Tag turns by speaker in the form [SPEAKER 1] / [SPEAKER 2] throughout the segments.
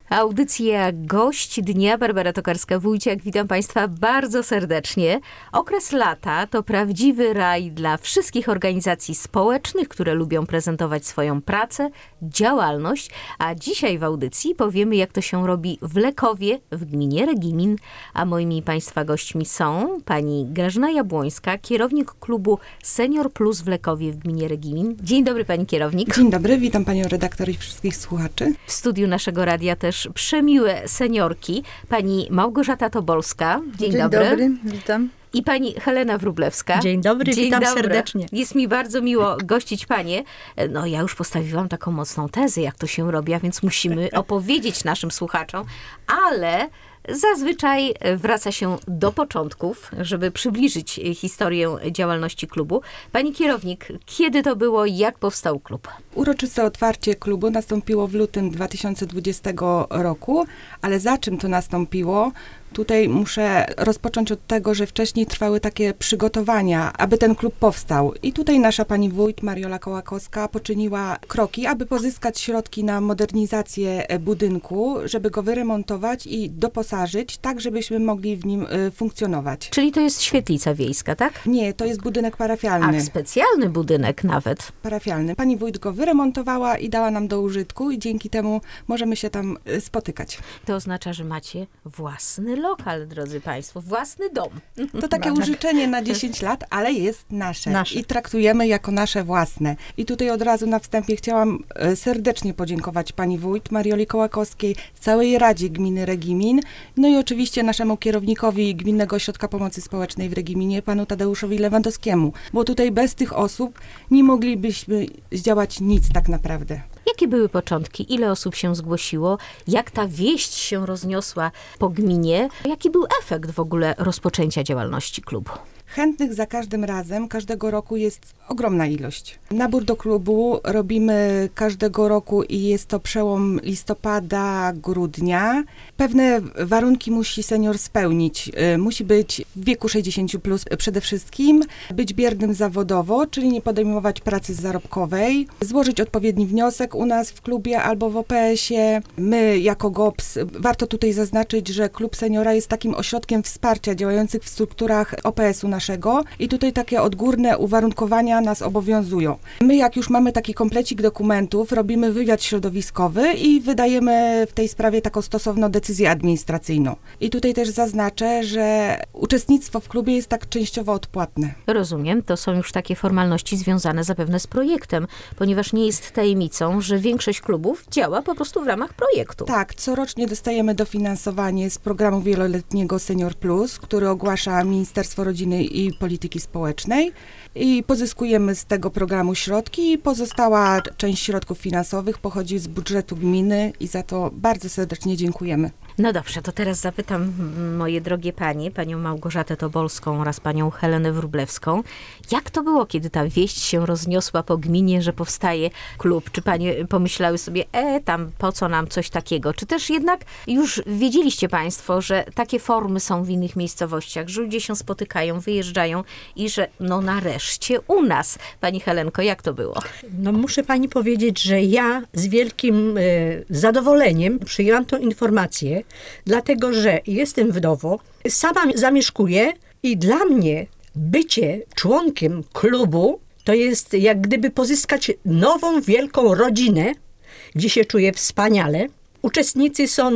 [SPEAKER 1] Audycja Gość Dnia, Barbara Tokarska-Wójciak. Witam Państwa bardzo serdecznie. Okres lata to prawdziwy raj dla wszystkich organizacji społecznych, które lubią prezentować swoją pracę, działalność. A dzisiaj w audycji powiemy, jak to się robi w Lekowie, w gminie Regimin. A moimi Państwa gośćmi są pani Grażyna Jabłońska, kierownik klubu Senior Plus w Lekowie w gminie Regimin. Dzień dobry, pani kierownik.
[SPEAKER 2] Dzień dobry, witam panią redaktor i wszystkich słuchaczy.
[SPEAKER 1] W studiu naszego radia też przemiłe seniorki. Pani Małgorzata Tobolska. Dzień dobry.
[SPEAKER 3] Dzień dobry, witam.
[SPEAKER 1] I pani Helena Wróblewska.
[SPEAKER 3] Dzień dobry, witam serdecznie.
[SPEAKER 1] Jest mi bardzo miło gościć panie. No ja już postawiłam taką mocną tezę, jak to się robi, a więc musimy opowiedzieć naszym słuchaczom, ale zazwyczaj wraca się do początków, żeby przybliżyć historię działalności klubu. Pani kierownik, kiedy to było i jak powstał klub?
[SPEAKER 2] Uroczyste otwarcie klubu nastąpiło w lutym 2020 roku, ale za czym to nastąpiło? Tutaj muszę rozpocząć od tego, że wcześniej trwały takie przygotowania, aby ten klub powstał. I tutaj nasza pani wójt Mariola Kołakowska poczyniła kroki, aby pozyskać środki na modernizację budynku, żeby go wyremontować i doposażyć, tak żebyśmy mogli w nim funkcjonować.
[SPEAKER 1] Czyli to jest świetlica wiejska, tak?
[SPEAKER 2] Nie, to jest budynek parafialny.
[SPEAKER 1] A, specjalny budynek nawet.
[SPEAKER 2] Parafialny. Pani wójt go wyremontowała i dała nam do użytku i dzięki temu możemy się tam spotykać.
[SPEAKER 1] To oznacza, że macie własny lokal, drodzy państwo, własny dom.
[SPEAKER 2] To takie użyczenie na 10 lat, ale jest nasze. I traktujemy jako nasze własne. I tutaj od razu na wstępie chciałam serdecznie podziękować pani wójt Marioli Kołakowskiej, całej Radzie Gminy Regimin, no i oczywiście naszemu kierownikowi Gminnego Ośrodka Pomocy Społecznej w Regiminie, panu Tadeuszowi Lewandowskiemu, bo tutaj bez tych osób nie moglibyśmy zdziałać nic tak naprawdę.
[SPEAKER 1] Jakie były początki? Ile osób się zgłosiło? Jak ta wieść się rozniosła po gminie? Jaki był efekt w ogóle rozpoczęcia działalności klubu?
[SPEAKER 2] Chętnych za każdym razem, każdego roku jest ogromna ilość. Nabór do klubu robimy każdego roku i jest to przełom listopada, grudnia. Pewne warunki musi senior spełnić. Musi być w wieku 60+ przede wszystkim, być biernym zawodowo, czyli nie podejmować pracy zarobkowej, złożyć odpowiedni wniosek u nas w klubie albo w OPS-ie. My jako GOPS, warto tutaj zaznaczyć, że klub seniora jest takim ośrodkiem wsparcia działających w strukturach OPS-u naszego i tutaj takie odgórne uwarunkowania nas obowiązują. My jak już mamy taki komplecik dokumentów, robimy wywiad środowiskowy i wydajemy w tej sprawie taką stosowną decyzję administracyjną. I tutaj też zaznaczę, że uczestnictwo w klubie jest tak częściowo odpłatne.
[SPEAKER 1] Rozumiem, to są już takie formalności związane zapewne z projektem, ponieważ nie jest tajemnicą, że większość klubów działa po prostu w ramach projektu.
[SPEAKER 2] Tak, corocznie dostajemy dofinansowanie z programu wieloletniego Senior Plus, który ogłasza Ministerstwo Rodziny i Polityki Społecznej i pozyskujemy z tego programu środki. Pozostała część środków finansowych pochodzi z budżetu gminy i za to bardzo serdecznie dziękujemy.
[SPEAKER 1] No dobrze, to teraz zapytam moje drogie panie, panią Małgorzatę Tobolską oraz panią Helenę Wróblewską, jak to było, kiedy ta wieść się rozniosła po gminie, że powstaje klub? Czy panie pomyślały sobie, tam po co nam coś takiego? Czy też jednak już wiedzieliście państwo, że takie formy są w innych miejscowościach, że ludzie się spotykają, wyjeżdżają i że no nareszcie u nas. Pani Helenko, jak to było?
[SPEAKER 3] No muszę pani powiedzieć, że ja z wielkim zadowoleniem przyjęłam tą informację, dlatego że jestem wdową, sama zamieszkuję i dla mnie bycie członkiem klubu to jest jak gdyby pozyskać nową, wielką rodzinę, gdzie się czuję wspaniale. Uczestnicy są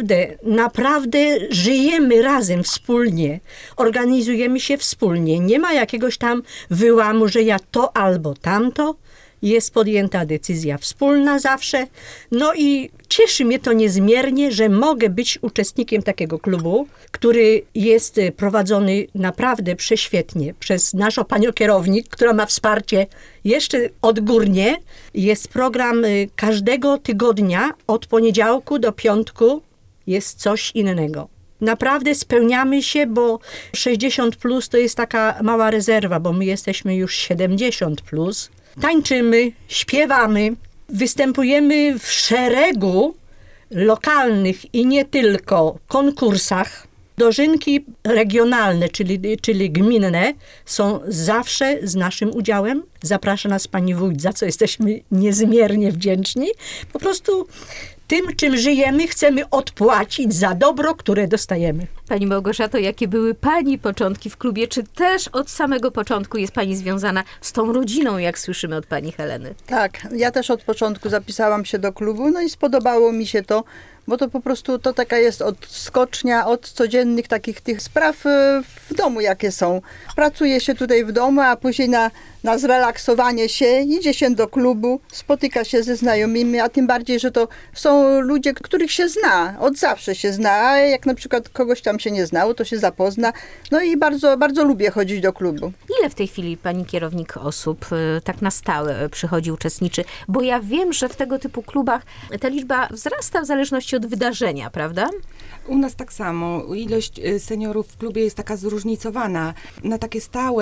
[SPEAKER 3] naprawdę żyjemy razem, wspólnie. Organizujemy się wspólnie. Nie ma jakiegoś tam wyłamu, że ja to albo tamto. Jest podjęta decyzja wspólna zawsze. No i cieszy mnie to niezmiernie, że mogę być uczestnikiem takiego klubu, który jest prowadzony naprawdę prześwietnie przez naszą panią kierownik, która ma wsparcie jeszcze odgórnie. Jest program każdego tygodnia, od poniedziałku do piątku jest coś innego. Naprawdę spełniamy się, bo 60+ to jest taka mała rezerwa, bo my jesteśmy już 70+. Tańczymy, śpiewamy, występujemy w szeregu lokalnych i nie tylko konkursach. Dożynki regionalne, czyli gminne, są zawsze z naszym udziałem. Zaprasza nas pani wójt, za co jesteśmy niezmiernie wdzięczni. Po prostu tym, czym żyjemy, chcemy odpłacić za dobro, które dostajemy.
[SPEAKER 1] Pani Małgorzato, jakie były Pani początki w klubie? Czy też od samego początku jest Pani związana z tą rodziną, jak słyszymy od Pani Heleny?
[SPEAKER 4] Tak, ja też od początku zapisałam się do klubu, no i spodobało mi się to, bo to po prostu to taka jest odskocznia od codziennych takich tych spraw w domu, jakie są. Pracuje się tutaj w domu, a później na zrelaksowanie się idzie się do klubu, spotyka się ze znajomymi, a tym bardziej, że to są ludzie, których się zna, od zawsze się zna, a jak na przykład kogoś tam się nie znało, to się zapozna. No i bardzo, bardzo lubię chodzić do klubu.
[SPEAKER 1] Ile w tej chwili Pani kierownik osób tak na stałe przychodzi, uczestniczy? Bo ja wiem, że w tego typu klubach ta liczba wzrasta w zależności od wydarzenia, prawda?
[SPEAKER 2] U nas tak samo. Ilość seniorów w klubie jest taka zróżnicowana. Na takie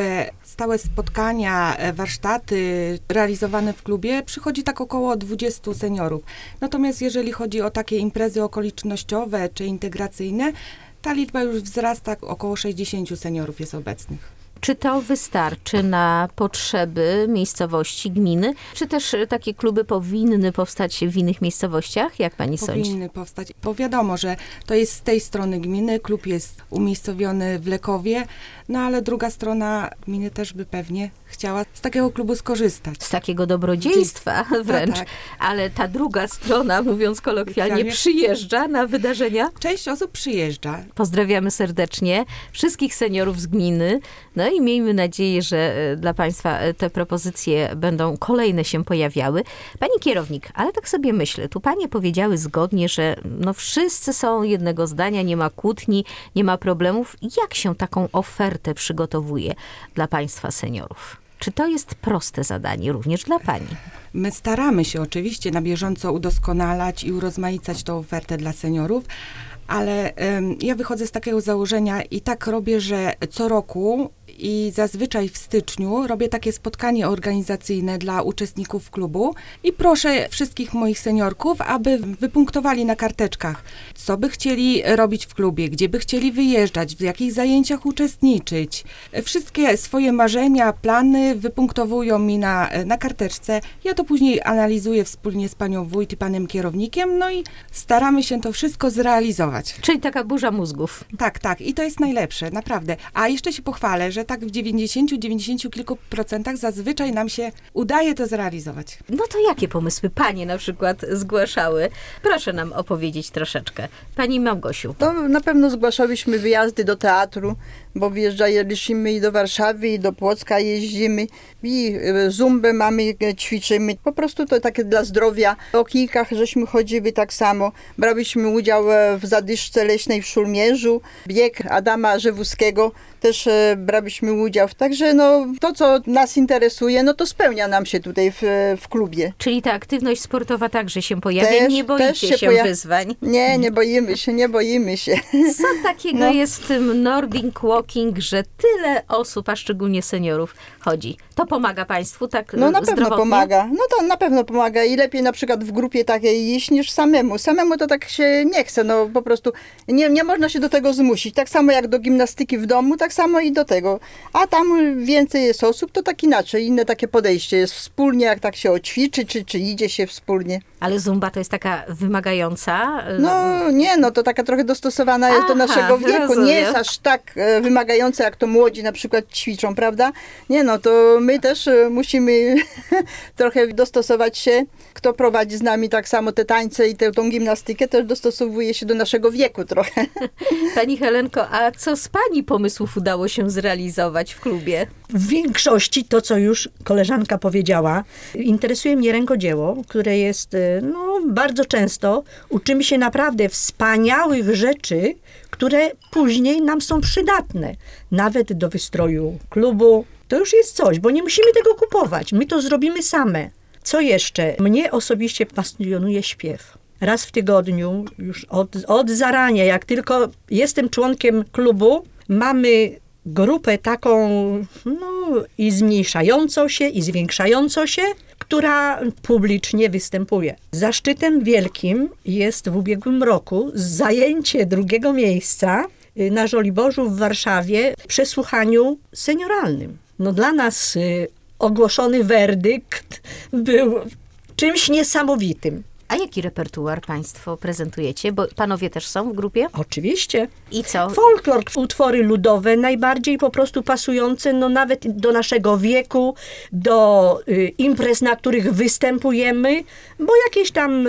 [SPEAKER 2] stałe spotkania, warsztaty realizowane w klubie przychodzi tak około 20 seniorów. Natomiast jeżeli chodzi o takie imprezy okolicznościowe czy integracyjne, ta liczba już wzrasta, około 60 seniorów jest obecnych.
[SPEAKER 1] Czy to wystarczy na potrzeby miejscowości, gminy? Czy też takie kluby powinny powstać w innych miejscowościach? Jak Pani sądzi?
[SPEAKER 2] Powinny powstać, bo wiadomo, że to jest z tej strony gminy, klub jest umiejscowiony w Lekowie, no ale druga strona gminy też by pewnie chciała z takiego klubu skorzystać.
[SPEAKER 1] Z takiego dobrodziejstwa wręcz.
[SPEAKER 2] tak.
[SPEAKER 1] Ale ta druga strona, mówiąc kolokwialnie,
[SPEAKER 2] Kolokwialnie.
[SPEAKER 1] przyjeżdża na wydarzenia.
[SPEAKER 2] Część osób przyjeżdża.
[SPEAKER 1] Pozdrawiamy serdecznie wszystkich seniorów z gminy. No i miejmy nadzieję, że dla Państwa te propozycje będą kolejne się pojawiały. Pani kierownik, ale tak sobie myślę, tu Panie powiedziały zgodnie, że no wszyscy są jednego zdania, nie ma kłótni, nie ma problemów. Jak się taką ofertę przygotowuje dla Państwa seniorów? Czy to jest proste zadanie również dla Pani?
[SPEAKER 2] My staramy się oczywiście na bieżąco udoskonalać i urozmaicać tą ofertę dla seniorów, ale ja wychodzę z takiego założenia i tak robię, że co roku i zazwyczaj w styczniu robię takie spotkanie organizacyjne dla uczestników klubu i proszę wszystkich moich seniorków, aby wypunktowali na karteczkach, co by chcieli robić w klubie, gdzie by chcieli wyjeżdżać, w jakich zajęciach uczestniczyć. Wszystkie swoje marzenia, plany wypunktowują mi na karteczce. Ja to później analizuję wspólnie z panią wójt i panem kierownikiem, no i staramy się to wszystko zrealizować.
[SPEAKER 1] Czyli taka burza mózgów.
[SPEAKER 2] Tak. I to jest najlepsze, naprawdę. A jeszcze się pochwalę, że tak w 90 kilku procentach zazwyczaj nam się udaje to zrealizować.
[SPEAKER 1] No to jakie pomysły Panie na przykład zgłaszały? Proszę nam opowiedzieć troszeczkę. Pani Małgosiu.
[SPEAKER 4] To na pewno zgłaszałyśmy wyjazdy do teatru, bo wyjeżdżaliśmy i do Warszawy, i do Płocka jeździmy, i zumbę mamy, ćwiczymy. Po prostu to takie dla zdrowia. O kijkach żeśmy chodzili tak samo. Brałyśmy udział w zadyszce leśnej w Szulmierzu, bieg Adama Rzewuskiego, też brałyśmy udział. Także no, to, co nas interesuje, no to spełnia nam się tutaj w klubie.
[SPEAKER 1] Czyli ta aktywność sportowa także się pojawia. Nie boicie się wyzwań?
[SPEAKER 4] Nie boimy się.
[SPEAKER 1] Co takiego jest w tym Nordic Walking, że tyle osób, a szczególnie seniorów, chodzi? To pomaga Państwu tak
[SPEAKER 4] No na pewno
[SPEAKER 1] zdrowotnie?
[SPEAKER 4] pomaga. No to na pewno pomaga i lepiej na przykład w grupie takiej iść niż samemu. Samemu to tak się nie chce, no po prostu nie można się do tego zmusić. Tak samo jak do gimnastyki w domu, tak samo i do tego. A tam więcej jest osób, to tak inaczej, inne takie podejście jest wspólnie, jak tak się oćwiczy, czy idzie się wspólnie.
[SPEAKER 1] Ale zumba to jest taka wymagająca?
[SPEAKER 4] No to taka trochę dostosowana jest do naszego wieku.
[SPEAKER 1] rozumiem.
[SPEAKER 4] Nie jest aż tak wymagająca, jak to młodzi na przykład ćwiczą, prawda? Nie, no to my też musimy trochę dostosować się. Kto prowadzi z nami tak samo te tańce i tą gimnastykę, też dostosowuje się do naszego wieku trochę.
[SPEAKER 1] Pani Helenko, a co z Pani pomysłów udało się zrealizować w klubie?
[SPEAKER 3] W większości to, co już koleżanka powiedziała, interesuje mnie rękodzieło, które jest bardzo często. Uczymy się naprawdę wspaniałych rzeczy, które później nam są przydatne. Nawet do wystroju klubu. To już jest coś, bo nie musimy tego kupować. My to zrobimy same. Co jeszcze? Mnie osobiście pasjonuje śpiew. Raz w tygodniu, już od zarania, jak tylko jestem członkiem klubu, mamy grupę taką, i zmniejszającą się, i zwiększającą się, która publicznie występuje. Zaszczytem wielkim jest w ubiegłym roku zajęcie drugiego miejsca na Żoliborzu w Warszawie w przesłuchaniu senioralnym. Dla nas ogłoszony werdykt był czymś niesamowitym.
[SPEAKER 1] A jaki repertuar państwo prezentujecie? Bo panowie też są w grupie?
[SPEAKER 3] Oczywiście.
[SPEAKER 1] I co?
[SPEAKER 3] Folklor, utwory ludowe, najbardziej po prostu pasujące, no nawet do naszego wieku, do imprez, na których występujemy, bo jakieś tam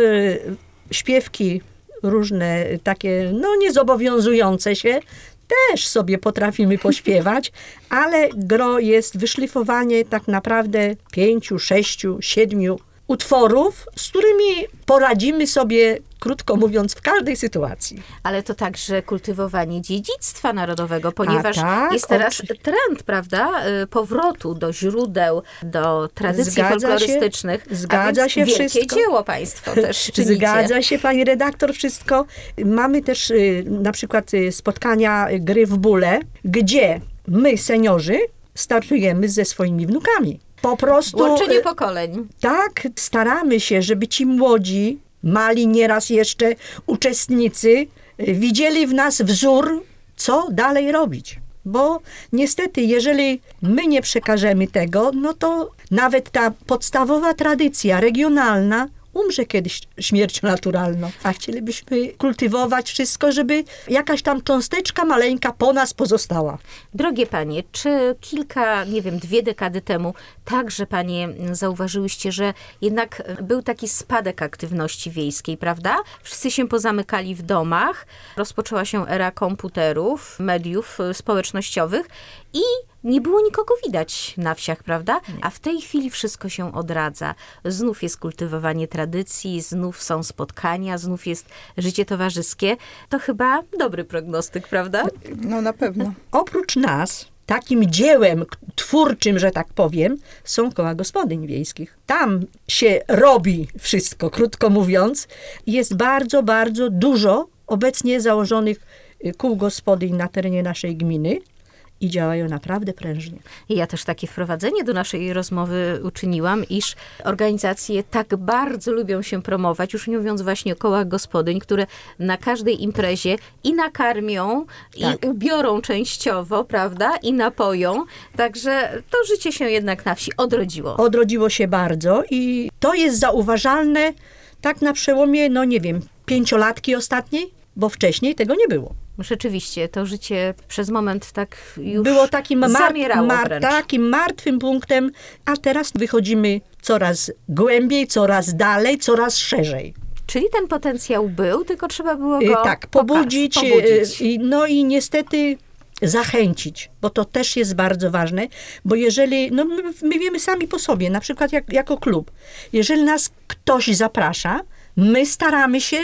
[SPEAKER 3] śpiewki różne, takie, no niezobowiązujące się, też sobie potrafimy pośpiewać, ale gro jest wyszlifowanie tak naprawdę 5, 6, 7 utworów, z którymi poradzimy sobie, krótko mówiąc, w każdej sytuacji.
[SPEAKER 1] Ale to także kultywowanie dziedzictwa narodowego, ponieważ
[SPEAKER 3] tak,
[SPEAKER 1] jest teraz trend, prawda, powrotu do źródeł, do tradycji
[SPEAKER 3] Zgadza się.
[SPEAKER 1] folklorystycznych.
[SPEAKER 3] Zgadza
[SPEAKER 1] a więc
[SPEAKER 3] się
[SPEAKER 1] wielkie
[SPEAKER 3] wszystko.
[SPEAKER 1] dzieło państwo też czynicie.
[SPEAKER 3] Zgadza się, pani redaktor, wszystko. Mamy też na przykład spotkania gry w bóle, gdzie my, seniorzy, startujemy ze swoimi wnukami. Po prostu
[SPEAKER 1] Łączenie pokoleń.
[SPEAKER 3] tak staramy się, żeby ci młodzi, mali nieraz jeszcze uczestnicy, widzieli w nas wzór, co dalej robić. Bo niestety, jeżeli my nie przekażemy tego, no to nawet ta podstawowa tradycja regionalna umrze kiedyś śmiercią naturalną. A chcielibyśmy kultywować wszystko, żeby jakaś tam cząsteczka maleńka po nas pozostała.
[SPEAKER 1] Drogie panie, czy kilka, nie wiem, 2 dekady temu także panie zauważyłyście, że jednak był taki spadek aktywności wiejskiej, prawda? Wszyscy się pozamykali w domach, rozpoczęła się era komputerów, mediów społecznościowych i nie było nikogo widać na wsiach, prawda? A w tej chwili wszystko się odradza. Znów jest kultywowanie tradycji, znów są spotkania, znów jest życie towarzyskie. To chyba dobry prognostyk, prawda?
[SPEAKER 4] No na pewno.
[SPEAKER 3] Oprócz nas, takim dziełem twórczym, że tak powiem, są koła gospodyń wiejskich. Tam się robi wszystko, krótko mówiąc. Jest bardzo, bardzo dużo obecnie założonych kół gospodyń na terenie naszej gminy. I działają naprawdę prężnie.
[SPEAKER 1] I ja też takie wprowadzenie do naszej rozmowy uczyniłam, iż organizacje tak bardzo lubią się promować, już nie mówiąc właśnie o kołach gospodyń, które na każdej imprezie i nakarmią,
[SPEAKER 3] Tak.
[SPEAKER 1] i ubiorą częściowo, prawda, i napoją. Także to życie się jednak na wsi odrodziło.
[SPEAKER 3] Odrodziło się bardzo i to jest zauważalne tak na przełomie, no nie wiem, 5-latki ostatniej, bo wcześniej tego nie było.
[SPEAKER 1] Rzeczywiście, to życie przez moment tak już
[SPEAKER 3] Było takim,
[SPEAKER 1] zamierało wręcz.
[SPEAKER 3] takim martwym punktem, a teraz wychodzimy coraz głębiej, coraz dalej, coraz szerzej.
[SPEAKER 1] Czyli ten potencjał był, tylko trzeba było go
[SPEAKER 3] Tak, pobudzić.
[SPEAKER 1] pobudzić.
[SPEAKER 3] No i niestety zachęcić, bo to też jest bardzo ważne, bo jeżeli, no my wiemy sami po sobie, na przykład jako klub, jeżeli nas ktoś zaprasza, my staramy się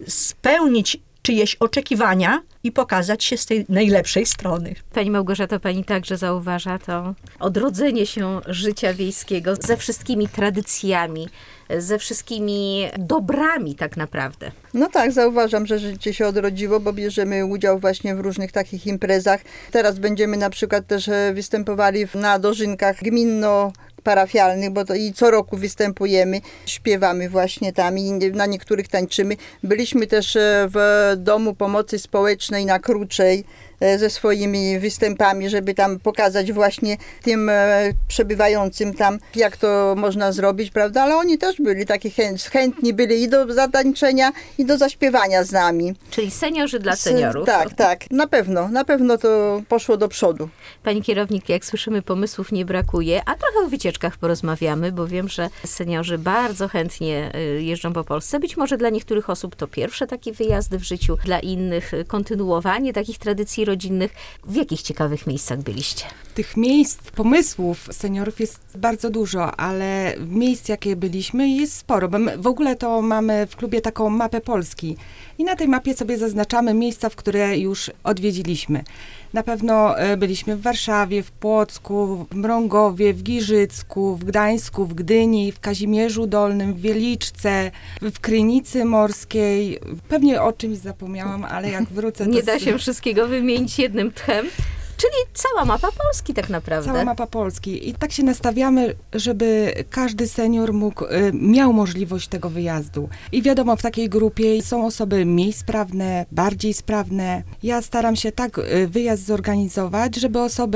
[SPEAKER 3] spełnić czyjeś oczekiwania i pokazać się z tej najlepszej strony.
[SPEAKER 1] Pani Małgorzata, pani także zauważa to odrodzenie się życia wiejskiego ze wszystkimi tradycjami, ze wszystkimi dobrami tak naprawdę.
[SPEAKER 4] No tak, zauważam, że życie się odrodziło, bo bierzemy udział właśnie w różnych takich imprezach. Teraz będziemy na przykład też występowali na dożynkach gminno-parafialnych, bo to i co roku występujemy, śpiewamy właśnie tam i na niektórych tańczymy. Byliśmy też w Domu Pomocy Społecznej na Kruczej ze swoimi występami, żeby tam pokazać właśnie tym przebywającym tam, jak to można zrobić, prawda? Ale oni też byli taki chętni byli i do zatańczenia, i do zaśpiewania z nami.
[SPEAKER 1] Czyli seniorzy dla seniorów.
[SPEAKER 4] Tak, na pewno to poszło do przodu.
[SPEAKER 1] Pani kierownik, jak słyszymy, pomysłów nie brakuje, a trochę o wycieczkach porozmawiamy, bo wiem, że seniorzy bardzo chętnie jeżdżą po Polsce. Być może dla niektórych osób to pierwsze takie wyjazdy w życiu, dla innych kontynuowanie takich tradycji rodzinnych. W jakich ciekawych miejscach byliście?
[SPEAKER 2] Tych miejsc, pomysłów seniorów jest bardzo dużo, ale miejsc, jakie byliśmy, jest sporo. Bo my w ogóle to mamy w klubie taką mapę Polski i na tej mapie sobie zaznaczamy miejsca, w które już odwiedziliśmy. Na pewno byliśmy w Warszawie, w Płocku, w Mrągowie, w Giżycku, w Gdańsku, w Gdyni, w Kazimierzu Dolnym, w Wieliczce, w Krynicy Morskiej. Pewnie o czymś zapomniałam, ale jak wrócę, to...
[SPEAKER 1] Nie da się wszystkiego wymienić jednym tchem. Czyli cała mapa Polski tak naprawdę.
[SPEAKER 2] Cała mapa Polski. I tak się nastawiamy, żeby każdy senior miał możliwość tego wyjazdu. I wiadomo, w takiej grupie są osoby mniej sprawne, bardziej sprawne. Ja staram się tak wyjazd zorganizować, żeby osoby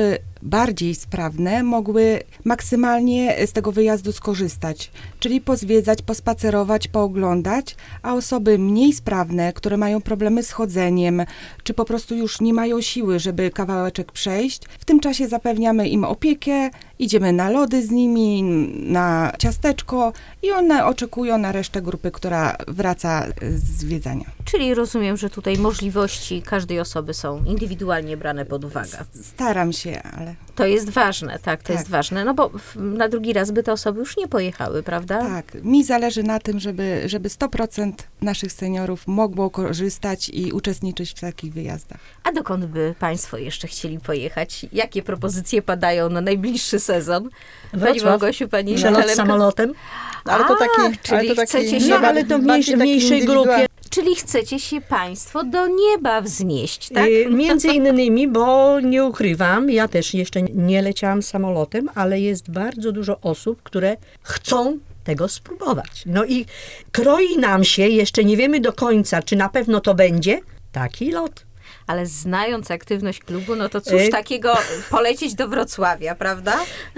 [SPEAKER 2] bardziej sprawne mogły maksymalnie z tego wyjazdu skorzystać, czyli pozwiedzać, pospacerować, pooglądać, a osoby mniej sprawne, które mają problemy z chodzeniem, czy po prostu już nie mają siły, żeby kawałeczek przejść, w tym czasie zapewniamy im opiekę, idziemy na lody z nimi, na ciasteczko i one oczekują na resztę grupy, która wraca z zwiedzania.
[SPEAKER 1] Czyli rozumiem, że tutaj możliwości każdej osoby są indywidualnie brane pod uwagę.
[SPEAKER 2] Staram się, ale
[SPEAKER 1] To jest ważne, tak, to
[SPEAKER 2] Tak.
[SPEAKER 1] jest ważne, no bo na drugi raz by te osoby już nie pojechały, prawda?
[SPEAKER 2] tak, mi zależy na tym, żeby 100% naszych seniorów mogło korzystać i uczestniczyć w takich wyjazdach.
[SPEAKER 1] A dokąd by Państwo jeszcze chcieli pojechać? Jakie propozycje padają na najbliższy sezon? Pani
[SPEAKER 3] Wrocław.
[SPEAKER 1] Małgosiu, Pani
[SPEAKER 3] Przelot
[SPEAKER 1] Helenko?
[SPEAKER 3] samoltem.
[SPEAKER 4] Ale to taki,
[SPEAKER 1] czyli chcecie się-
[SPEAKER 3] No, ale to w
[SPEAKER 4] bardziej taki
[SPEAKER 3] mniejszej
[SPEAKER 4] indywidualny.
[SPEAKER 3] grupie.
[SPEAKER 1] Czyli chcecie się Państwo do nieba wznieść, tak?
[SPEAKER 3] Między innymi, bo nie ukrywam, ja też jeszcze nie leciałam samolotem, ale jest bardzo dużo osób, które chcą tego spróbować. No i kroi nam się, jeszcze nie wiemy do końca, czy na pewno to będzie, taki lot.
[SPEAKER 1] Ale znając aktywność klubu, no to cóż takiego polecieć do Wrocławia, prawda?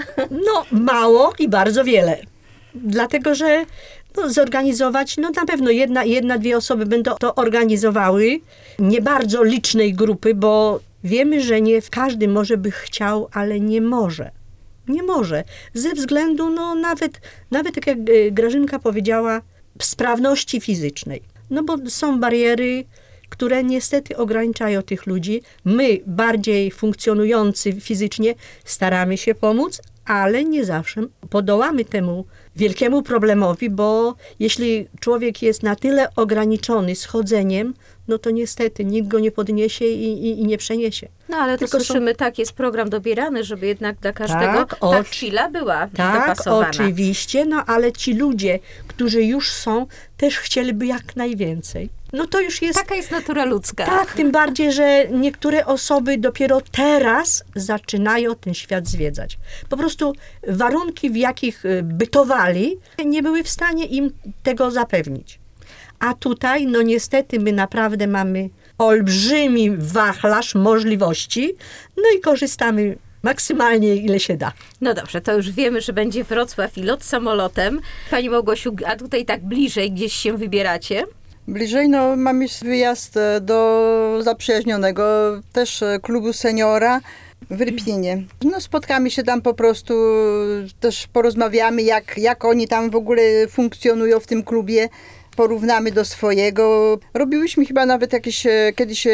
[SPEAKER 3] No mało i bardzo wiele. Dlatego, że zorganizować, no na pewno jedna, dwie osoby będą to organizowały. Nie bardzo licznej grupy, bo wiemy, że nie każdy może by chciał, ale nie może. Nie może. Ze względu, no nawet tak jak Grażynka powiedziała, sprawności fizycznej. No bo są bariery, które niestety ograniczają tych ludzi. My, bardziej funkcjonujący fizycznie, staramy się pomóc, ale nie zawsze podołamy temu wielkiemu problemowi, bo jeśli człowiek jest na tyle ograniczony schodzeniem, no to niestety nikt go nie podniesie i nie przeniesie.
[SPEAKER 1] No ale to
[SPEAKER 3] Tylko
[SPEAKER 1] słyszymy, tak, jest program dobierany, żeby jednak dla każdego
[SPEAKER 3] Tak,
[SPEAKER 1] ta chwila była
[SPEAKER 3] Tak,
[SPEAKER 1] dopasowana.
[SPEAKER 3] oczywiście, no ale ci ludzie, którzy już są, też chcieliby jak najwięcej. No to już jest
[SPEAKER 1] Taka jest natura ludzka.
[SPEAKER 3] tak, tym bardziej, że niektóre osoby dopiero teraz zaczynają ten świat zwiedzać. Po prostu warunki, w jakich bytowali, nie były w stanie im tego zapewnić. A tutaj, no niestety, my naprawdę mamy olbrzymi wachlarz możliwości, no i korzystamy maksymalnie, ile się da.
[SPEAKER 1] No dobrze, to już wiemy, że będzie Wrocław i lot samolotem. Pani Małgosiu, a tutaj tak bliżej gdzieś się wybieracie?
[SPEAKER 4] Bliżej, no mamy wyjazd do zaprzyjaźnionego też klubu seniora w Rypinie. No spotkamy się tam po prostu, też porozmawiamy, jak oni tam w ogóle funkcjonują w tym klubie. Porównamy do swojego. Robiłyśmy chyba nawet jakieś kiedyś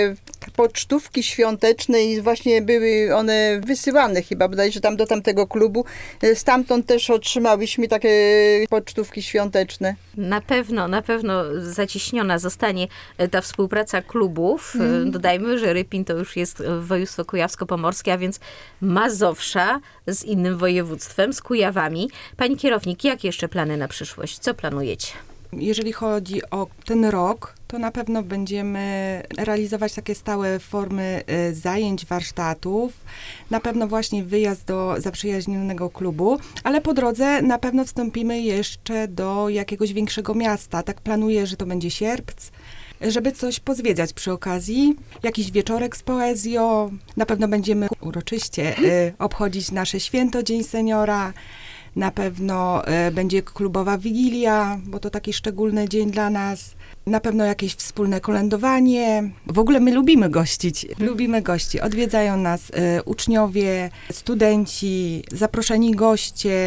[SPEAKER 4] pocztówki świąteczne i właśnie były one wysyłane chyba bodajże tam do tamtego klubu. Stamtąd też otrzymałyśmy takie pocztówki świąteczne.
[SPEAKER 1] Na pewno zacieśniona zostanie ta współpraca klubów. Dodajmy, że Rypin to już jest województwo kujawsko-pomorskie, a więc Mazowsza z innym województwem, z Kujawami. Pani kierownik, jakie jeszcze plany na przyszłość? Co planujecie?
[SPEAKER 2] Jeżeli chodzi o ten rok, to na pewno będziemy realizować takie stałe formy zajęć, warsztatów. Na pewno właśnie wyjazd do zaprzyjaźnionego klubu, ale po drodze na pewno wstąpimy jeszcze do jakiegoś większego miasta. Tak planuję, że to będzie Sierpc, żeby coś pozwiedzać przy okazji. Jakiś wieczorek z poezją. Na pewno będziemy uroczyście obchodzić nasze święto, Dzień Seniora. Na pewno będzie klubowa wigilia, bo to taki szczególny dzień dla nas. Na pewno jakieś wspólne kolędowanie. W ogóle my lubimy gościć. Lubimy gości. Odwiedzają nas uczniowie, studenci, zaproszeni goście,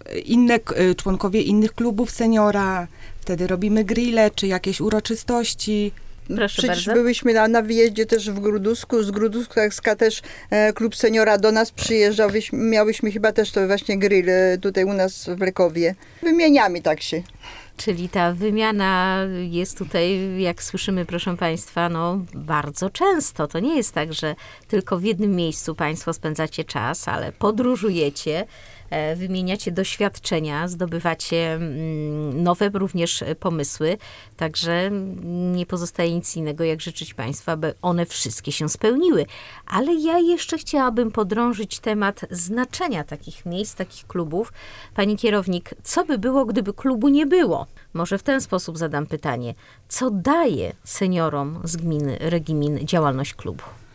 [SPEAKER 2] członkowie innych klubów seniora. Wtedy robimy grille czy jakieś uroczystości.
[SPEAKER 1] Proszę
[SPEAKER 4] Przecież
[SPEAKER 1] bardzo.
[SPEAKER 4] byłyśmy na wyjeździe też w Grudusku. Z Gruduska też klub seniora do nas przyjeżdżał. Miałyśmy chyba też to właśnie grill tutaj u nas w Lekowie. Wymieniamy tak się.
[SPEAKER 1] Czyli ta wymiana jest tutaj, jak słyszymy, proszę Państwa, no bardzo często. To nie jest tak, że tylko w jednym miejscu Państwo spędzacie czas, ale podróżujecie, wymieniacie doświadczenia, zdobywacie nowe również pomysły. Także nie pozostaje nic innego, jak życzyć Państwu, aby one wszystkie się spełniły. Ale ja jeszcze chciałabym podrążyć temat znaczenia takich miejsc, takich klubów. Pani kierownik, co by było, gdyby klubu nie było? Może w ten sposób zadam pytanie. Co daje seniorom z gminy Regimin działalność klubu?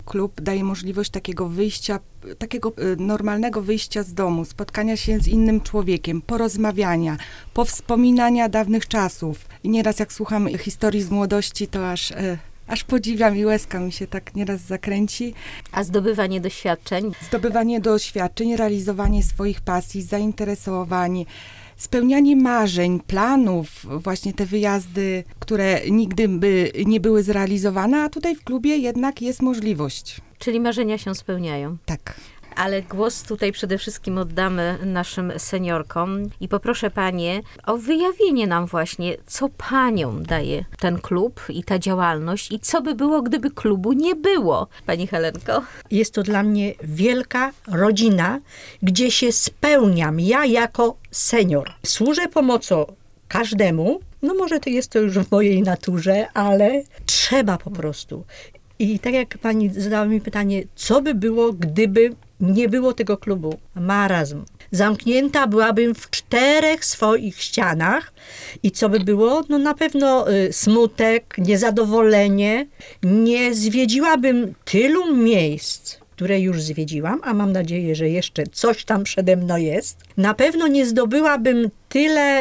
[SPEAKER 2] klub daje możliwość takiego wyjścia, takiego normalnego wyjścia z domu, spotkania się z innym człowiekiem, porozmawiania, powspominania dawnych czasów. I nieraz jak słucham historii z młodości, to aż podziwiam i łezka mi się tak nieraz zakręci.
[SPEAKER 1] A zdobywanie doświadczeń?
[SPEAKER 2] Zdobywanie doświadczeń, realizowanie swoich pasji, zainteresowań, spełnianie marzeń, planów, właśnie te wyjazdy, które nigdy by nie były zrealizowane, a tutaj w klubie jednak jest możliwość.
[SPEAKER 1] Czyli marzenia się spełniają.
[SPEAKER 2] Tak.
[SPEAKER 1] Ale głos tutaj przede wszystkim oddamy naszym seniorkom i poproszę panie o wyjawienie nam właśnie, co paniom daje ten klub i ta działalność i co by było, gdyby klubu nie było. Pani Helenko?
[SPEAKER 3] Jest to dla mnie wielka rodzina, gdzie się spełniam ja jako senior. Służę pomocą każdemu. No może to jest to już w mojej naturze, ale trzeba po prostu. I tak jak pani zadała mi pytanie, co by było, gdyby nie było tego klubu? Marazm. Zamknięta byłabym w 4 swoich ścianach i co by było? No na pewno smutek, niezadowolenie. Nie zwiedziłabym tylu miejsc, które już zwiedziłam, a mam nadzieję, że jeszcze coś tam przede mną jest. Na pewno nie zdobyłabym tyle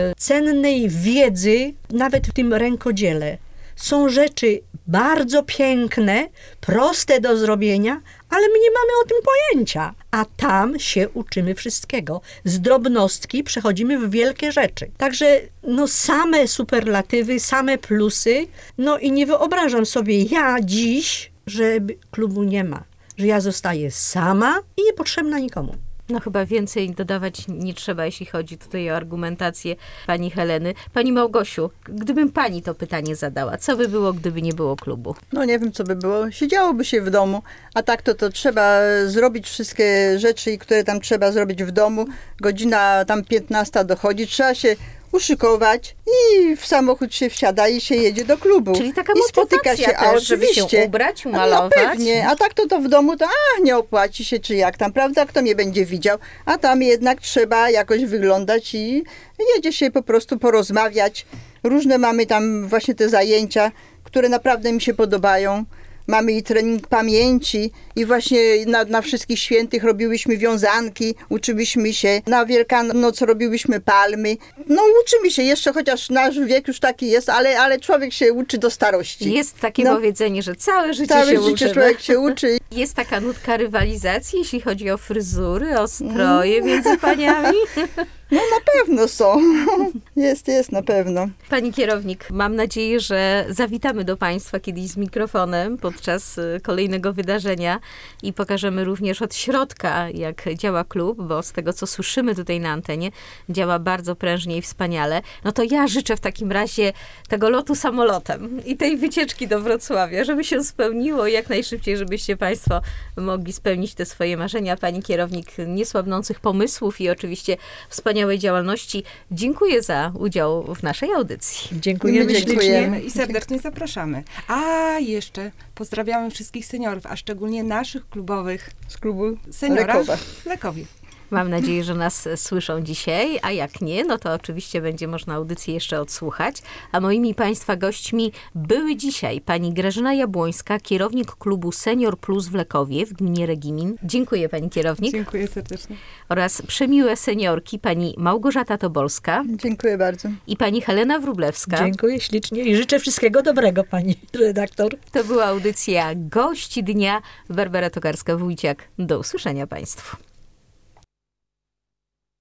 [SPEAKER 3] cennej wiedzy, nawet w tym rękodziele. Są rzeczy bardzo piękne, proste do zrobienia, ale my nie mamy o tym pojęcia. A tam się uczymy wszystkiego. Z drobnostki przechodzimy w wielkie rzeczy. Także no same superlatywy, same plusy. No i nie wyobrażam sobie ja dziś, że klubu nie ma. Że ja zostaję sama i niepotrzebna nikomu.
[SPEAKER 1] No chyba więcej dodawać nie trzeba, jeśli chodzi tutaj o argumentację pani Heleny. Pani Małgosiu, gdybym pani to pytanie zadała, co by było, gdyby nie było klubu?
[SPEAKER 4] No nie wiem, co by było. Siedziałoby się w domu, a tak to trzeba zrobić wszystkie rzeczy, które tam trzeba zrobić w domu. Godzina tam 15 dochodzi, trzeba się uszykować i w samochód się wsiada i się jedzie do klubu.
[SPEAKER 1] Czyli taka
[SPEAKER 4] I spotyka
[SPEAKER 1] motywacja
[SPEAKER 4] się, a
[SPEAKER 1] też, żeby się
[SPEAKER 4] oczywiście.
[SPEAKER 1] ubrać,
[SPEAKER 4] No
[SPEAKER 1] umalować.
[SPEAKER 4] pewnie, a tak to w domu to nie opłaci się, czy jak tam, prawda? Kto mnie będzie widział? A tam jednak trzeba jakoś wyglądać i jedzie się po prostu porozmawiać. Różne mamy tam właśnie te zajęcia, które naprawdę mi się podobają. Mamy i trening pamięci i właśnie na wszystkich świętych robiłyśmy wiązanki, uczyłyśmy się, na Wielkanoc robiłyśmy palmy. No uczymy się jeszcze, chociaż nasz wiek już taki jest, ale człowiek się uczy do starości.
[SPEAKER 1] Jest takie powiedzenie, że całe życie
[SPEAKER 4] Całe
[SPEAKER 1] się
[SPEAKER 4] życie
[SPEAKER 1] uczymy.
[SPEAKER 4] człowiek się uczy.
[SPEAKER 1] Jest taka nutka rywalizacji, jeśli chodzi o fryzury, o stroje między paniami?
[SPEAKER 4] No na pewno są. Jest na pewno.
[SPEAKER 1] Pani kierownik, mam nadzieję, że zawitamy do państwa kiedyś z mikrofonem podczas kolejnego wydarzenia i pokażemy również od środka, jak działa klub, bo z tego, co słyszymy tutaj na antenie, działa bardzo prężnie i wspaniale. No to ja życzę w takim razie tego lotu samolotem i tej wycieczki do Wrocławia, żeby się spełniło i jak najszybciej, żebyście państwo mogli spełnić te swoje marzenia. Pani kierownik, niesłabnących pomysłów i oczywiście wspaniałej działalności. Dziękuję za udział w naszej audycji.
[SPEAKER 3] Dziękujemy ślicznie.
[SPEAKER 2] I serdecznie zapraszamy. A jeszcze pozdrawiamy wszystkich seniorów, a szczególnie naszych klubowych
[SPEAKER 4] Z klubu
[SPEAKER 2] seniora
[SPEAKER 4] Lekowa.
[SPEAKER 2] w Lekowie.
[SPEAKER 1] Mam nadzieję, że nas słyszą dzisiaj, a jak nie, no to oczywiście będzie można audycję jeszcze odsłuchać. A moimi państwa gośćmi były dzisiaj pani Grażyna Jabłońska, kierownik klubu Senior Plus w Lekowie w gminie Regimin. Dziękuję pani kierownik.
[SPEAKER 2] Dziękuję serdecznie.
[SPEAKER 1] Oraz przemiłe seniorki pani Małgorzata Tobolska
[SPEAKER 4] Dziękuję bardzo.
[SPEAKER 1] i pani Helena Wróblewska.
[SPEAKER 3] Dziękuję ślicznie i życzę wszystkiego dobrego, pani redaktor.
[SPEAKER 1] To była audycja Gość Dnia. Barbara Tokarska-Wójciak. Do usłyszenia państwu.